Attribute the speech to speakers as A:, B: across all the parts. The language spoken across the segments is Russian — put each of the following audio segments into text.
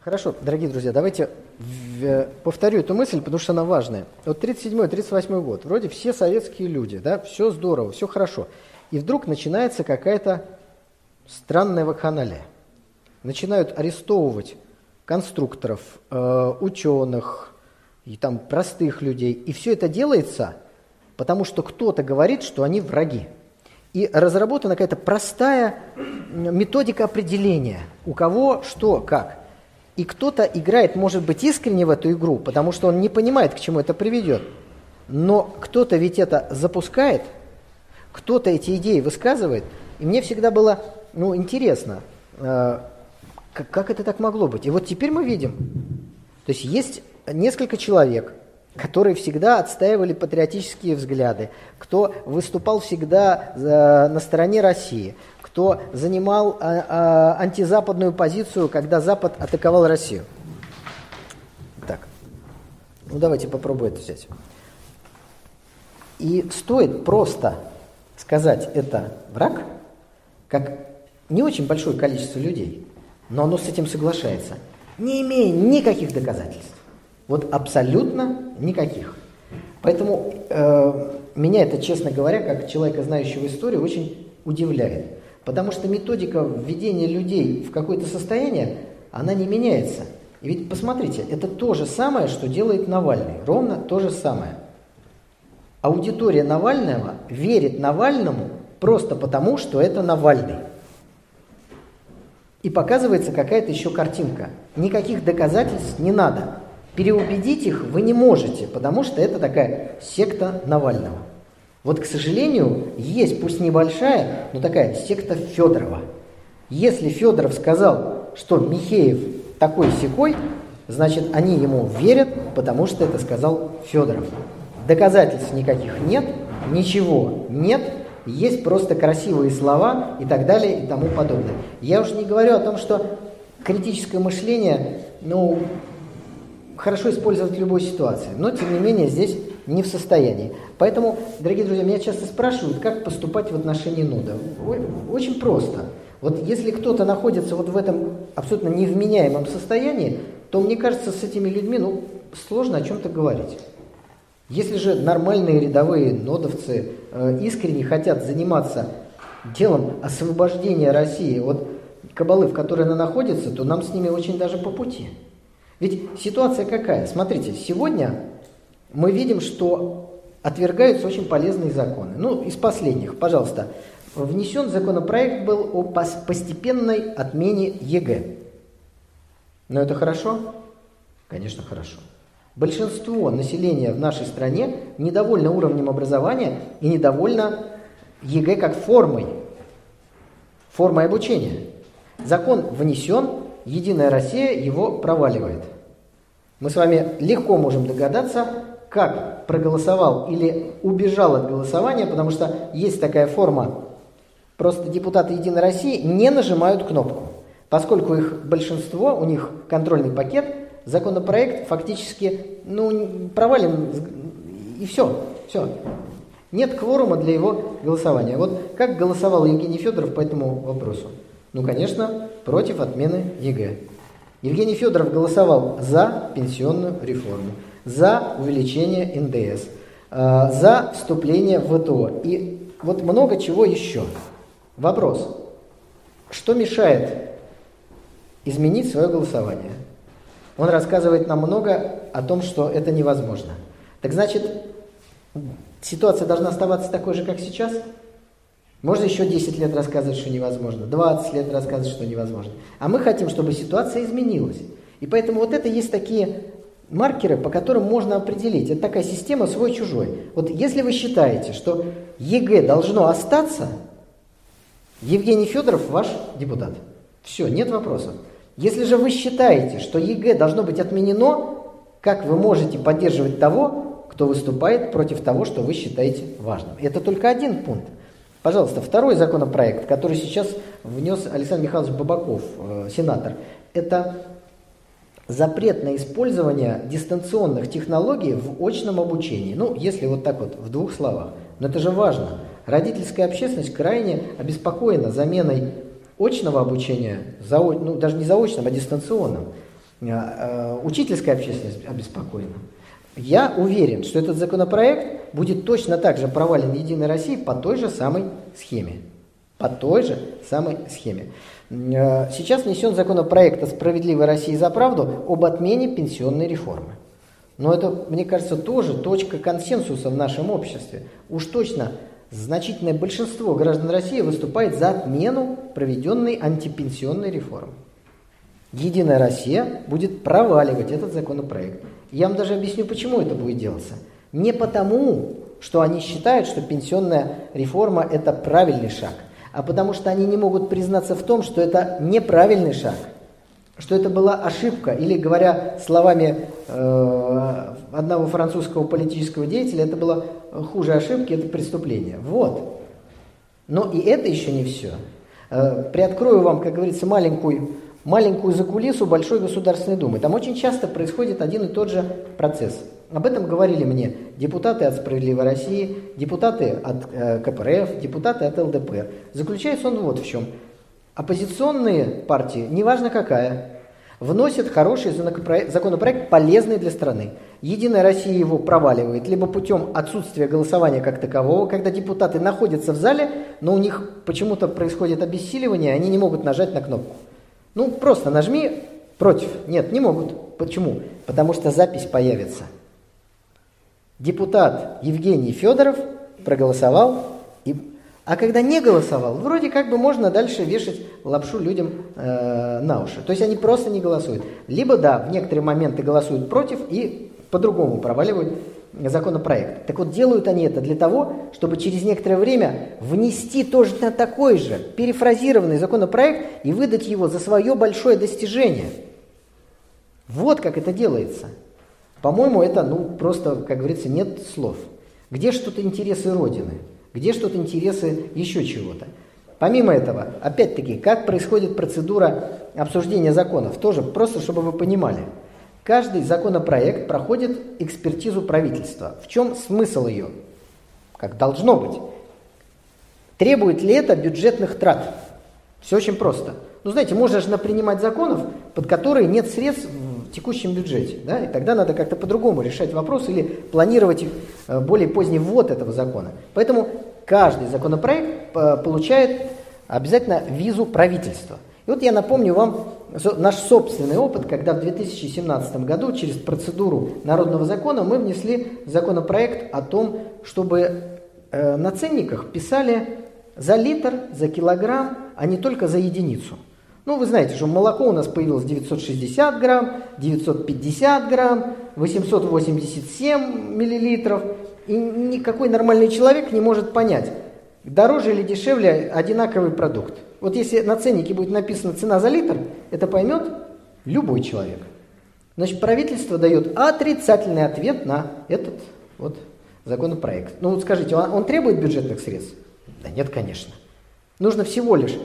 A: Хорошо, дорогие друзья, давайте повторю эту мысль, потому что она важная. Вот 37-38 год, вроде все советские люди, да, все здорово, все хорошо. И вдруг начинается какая-то странная вакханалия. Начинают арестовывать конструкторов, ученых, и там простых людей. И все это делается, потому что кто-то говорит, что они враги. И разработана какая-то простая методика определения, у кого, что, как. И кто-то играет, может быть, искренне в эту игру, потому что он не понимает, к чему это приведет. Но кто-то ведь это запускает, кто-то эти идеи высказывает. И мне всегда было интересно, как это так могло быть. И вот теперь мы видим, то есть несколько человек, которые всегда отстаивали патриотические взгляды, кто выступал всегда на стороне России, кто занимал антизападную позицию, когда Запад атаковал Россию. Так, давайте попробуем это взять. И стоит просто сказать «это враг», как не очень большое количество людей, но оно с этим соглашается, не имея никаких доказательств. Вот абсолютно никаких. Поэтому меня это, честно говоря, как человека, знающего историю, очень удивляет. Потому что методика введения людей в какое-то состояние, она не меняется. И ведь посмотрите, это то же самое, что делает Навальный. Ровно то же самое. Аудитория Навального верит Навальному просто потому, что это Навальный. И показывается какая-то еще картинка. Никаких доказательств не надо. Переубедить их вы не можете, потому что это такая секта Навального. Вот, к сожалению, есть, пусть небольшая, но такая секта Федорова. Если Федоров сказал, что Михеев такой-сякой, значит, они ему верят, потому что это сказал Федоров. Доказательств никаких нет, ничего нет, есть просто красивые слова и так далее и тому подобное. Я уж не говорю о том, что критическое мышление, хорошо использовать в любой ситуации, но, тем не менее, здесь не в состоянии. Поэтому, дорогие друзья, меня часто спрашивают, как поступать в отношении НУДа. Очень просто. Вот если кто-то находится вот в этом абсолютно невменяемом состоянии, то, мне кажется, с этими людьми сложно о чем-то говорить. Если же нормальные рядовые нодовцы искренне хотят заниматься делом освобождения России от кабалы, в которой она находится, то нам с ними очень даже по пути. Ведь ситуация какая? Смотрите, сегодня мы видим, что отвергаются очень полезные законы. Из последних, пожалуйста, внесен законопроект был о постепенной отмене ЕГЭ. Но это хорошо? Конечно, хорошо. Большинство населения в нашей стране недовольно уровнем образования и недовольно ЕГЭ как формой обучения. Закон внесен, Единая Россия его проваливает. Мы с вами легко можем догадаться, как проголосовал или убежал от голосования, потому что есть такая форма. Просто депутаты Единой России не нажимают кнопку. Поскольку их большинство, у них контрольный пакет, законопроект фактически провален, и все. Нет кворума для его голосования. Вот как голосовал Евгений Федоров по этому вопросу? Конечно, против отмены ЕГЭ. Евгений Федоров голосовал за пенсионную реформу, за увеличение НДС, за вступление в ВТО и вот много чего еще. Вопрос, что мешает изменить свое голосование? Он рассказывает нам много о том, что это невозможно. Так значит, ситуация должна оставаться такой же, как сейчас? Можно еще 10 лет рассказывать, что невозможно, 20 лет рассказывать, что невозможно. А мы хотим, чтобы ситуация изменилась. И поэтому вот это есть такие маркеры, по которым можно определить. Это такая система свой-чужой. Вот если вы считаете, что ЕГЭ должно остаться, Евгений Федоров ваш депутат. Все, нет вопросов. Если же вы считаете, что ЕГЭ должно быть отменено, как вы можете поддерживать того, кто выступает против того, что вы считаете важным? Это только один пункт. Пожалуйста, второй законопроект, который сейчас внес Александр Михайлович Бабаков, сенатор, это запрет на использование дистанционных технологий в очном обучении. Если вот так вот, в двух словах. Но это же важно. Родительская общественность крайне обеспокоена заменой очного обучения, даже не заочным, а дистанционным. учительская общественность обеспокоена. Я уверен, что этот законопроект будет точно так же провален в Единой России по той же самой схеме. По той же самой схеме. Сейчас внесен законопроект о «Справедливой России за правду» об отмене пенсионной реформы. Но это, мне кажется, тоже точка консенсуса в нашем обществе. Уж точно значительное большинство граждан России выступает за отмену проведенной антипенсионной реформы. Единая Россия будет проваливать этот законопроект. Я вам даже объясню, почему это будет делаться. Не потому, что они считают, что пенсионная реформа – это правильный шаг, а потому что они не могут признаться в том, что это неправильный шаг, что это была ошибка, или, говоря словами одного французского политического деятеля, это было хуже ошибки, это преступление. Вот. Но и это еще не все. Приоткрою вам, как говорится, маленькую закулису Большой Государственной Думы. Там очень часто происходит один и тот же процесс. Об этом говорили мне депутаты от «Справедливой России», депутаты от КПРФ, депутаты от ЛДПР. Заключается он вот в чем. Оппозиционные партии, неважно какая, вносят хороший законопроект, полезный для страны. Единая Россия его проваливает, либо путем отсутствия голосования как такового, когда депутаты находятся в зале, но у них почему-то происходит обессиливание, они не могут нажать на кнопку. Ну, просто нажми против. Нет, не могут. Почему? Потому что запись появится. Депутат Евгений Федоров проголосовал, а когда не голосовал, вроде как бы можно дальше вешать лапшу людям на уши. То есть они просто не голосуют. Либо, да, в некоторые моменты голосуют против и по-другому проваливают законопроект. Так вот, делают они это для того, чтобы через некоторое время внести точно такой же перефразированный законопроект и выдать его за свое большое достижение. Вот как это делается. По-моему, это, просто, как говорится, нет слов. Где ж тут интересы Родины? Где ж тут интересы еще чего-то? Помимо этого, опять-таки, как происходит процедура обсуждения законов? Тоже просто, чтобы вы понимали. Каждый законопроект проходит экспертизу правительства. В чем смысл ее? Как должно быть. Требует ли это бюджетных трат? Все очень просто. Знаете, можно же напринимать законов, под которые нет средств в текущем бюджете. Да? И тогда надо как-то по-другому решать вопрос или планировать более поздний ввод этого закона. Поэтому каждый законопроект получает обязательно визу правительства. И вот я напомню вам наш собственный опыт, когда в 2017 году через процедуру народного закона мы внесли законопроект о том, чтобы на ценниках писали за литр, за килограмм, а не только за единицу. Вы знаете, что молоко у нас появилось 960 грамм, 950 грамм, 887 миллилитров. И никакой нормальный человек не может понять, дороже или дешевле одинаковый продукт. Вот если на ценнике будет написана цена за литр, это поймет любой человек. Значит, правительство дает отрицательный ответ на этот законопроект. Скажите, он требует бюджетных средств? Да нет, конечно. Нужно всего лишь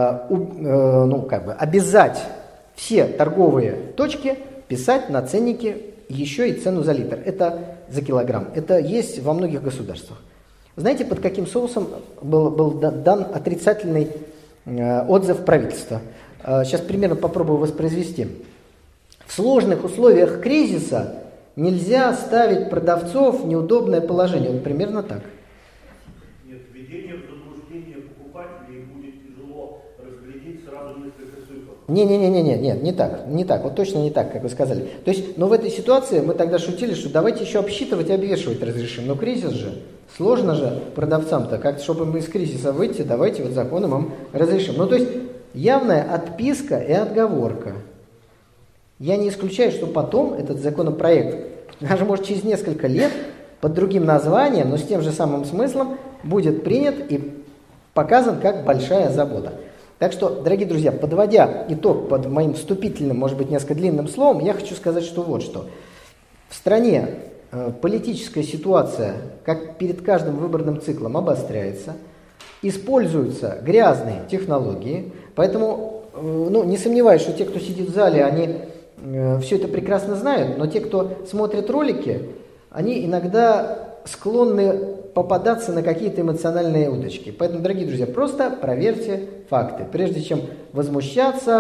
A: обязать все торговые точки писать на ценнике еще и цену за литр. Это за килограмм. Это есть во многих государствах. Знаете, под каким соусом был дан отрицательный отзыв правительства? Сейчас примерно попробую воспроизвести. В сложных условиях кризиса нельзя ставить продавцов в неудобное положение. Вот примерно так.
B: Нет, введение в заблуждение покупателей будет тяжело разглядеть сразу несколько цифр.
A: Нет, не так. Вот точно не так, как вы сказали. То есть, в этой ситуации мы тогда шутили, что давайте еще обсчитывать и обвешивать разрешим. Но кризис же, сложно же продавцам-то, как чтобы мы из кризиса выйти, давайте законом им разрешим. То есть, явная отписка и отговорка. Я не исключаю, что потом этот законопроект, даже может через несколько лет, под другим названием, но с тем же самым смыслом, будет принят и показан как большая забота. Так что, дорогие друзья, подводя итог под моим вступительным, может быть, несколько длинным словом, я хочу сказать, что вот что. В стране политическая ситуация, как перед каждым выборным циклом, обостряется, используются грязные технологии, поэтому, не сомневаюсь, что те, кто сидит в зале, они все это прекрасно знают, но те, кто смотрит ролики, они иногда склонны попадаться на какие-то эмоциональные удочки. Поэтому, дорогие друзья, просто проверьте факты. Прежде чем возмущаться,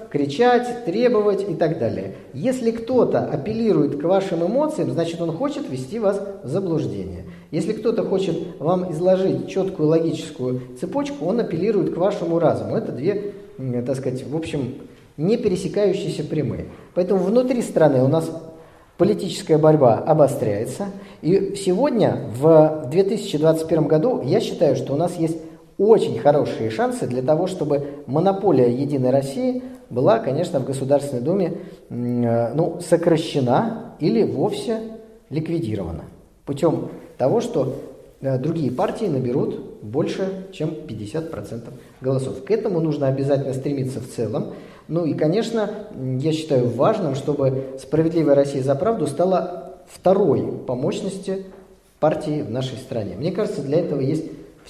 A: кричать, требовать и так далее. Если кто-то апеллирует к вашим эмоциям, значит, он хочет ввести вас в заблуждение. Если кто-то хочет вам изложить четкую логическую цепочку, он апеллирует к вашему разуму. Это две, так сказать, в общем, не пересекающиеся прямые. Поэтому внутри страны у нас политическая борьба обостряется. И сегодня, в 2021 году, я считаю, что у нас есть очень хорошие шансы для того, чтобы монополия «Единой России» была, конечно, в Государственной Думе сокращена или вовсе ликвидирована. Путем того, что другие партии наберут больше, чем 50% голосов. К этому нужно обязательно стремиться в целом. Ну и, конечно, я считаю важным, чтобы «Справедливая Россия за правду» стала второй по мощности партией в нашей стране. Мне кажется, для этого есть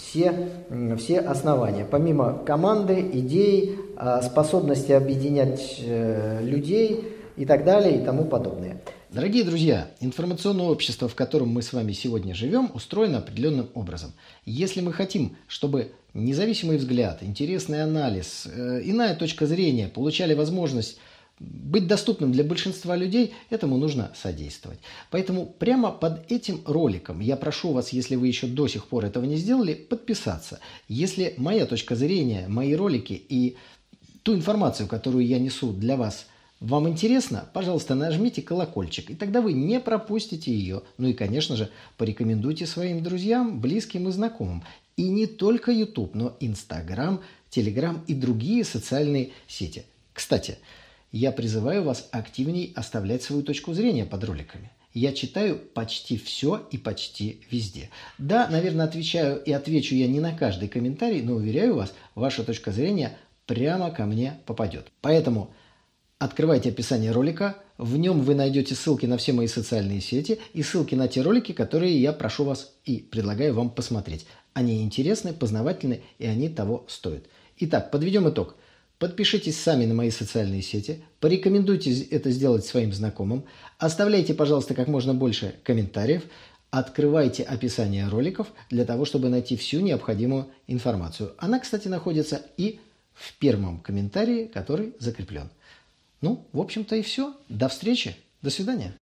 A: все основания. Помимо команды, идей, способности объединять людей и так далее и тому подобное.
C: Дорогие друзья, информационное общество, в котором мы с вами сегодня живем, устроено определенным образом. Если мы хотим, чтобы независимый взгляд, интересный анализ, иная точка зрения получали возможность быть доступным для большинства людей, этому нужно содействовать. Поэтому прямо под этим роликом я прошу вас, если вы еще до сих пор этого не сделали, подписаться. Если моя точка зрения, мои ролики и ту информацию, которую я несу для вас, вам интересно, пожалуйста, нажмите колокольчик, и тогда вы не пропустите ее. Ну и, конечно же, порекомендуйте своим друзьям, близким и знакомым. И не только YouTube, но Instagram, Telegram и другие социальные сети. Кстати, я призываю вас активней оставлять свою точку зрения под роликами. Я читаю почти все и почти везде. Да, наверное, отвечаю и отвечу я не на каждый комментарий, но уверяю вас, ваша точка зрения прямо ко мне попадет. Поэтому открывайте описание ролика, в нем вы найдете ссылки на все мои социальные сети и ссылки на те ролики, которые я прошу вас и предлагаю вам посмотреть. Они интересны, познавательны и они того стоят. Итак, подведем итог. Подпишитесь сами на мои социальные сети, порекомендуйте это сделать своим знакомым, оставляйте, пожалуйста, как можно больше комментариев, открывайте описание роликов для того, чтобы найти всю необходимую информацию. Она, кстати, находится и в первом комментарии, который закреплен. Ну, в общем-то и все. До встречи. До свидания.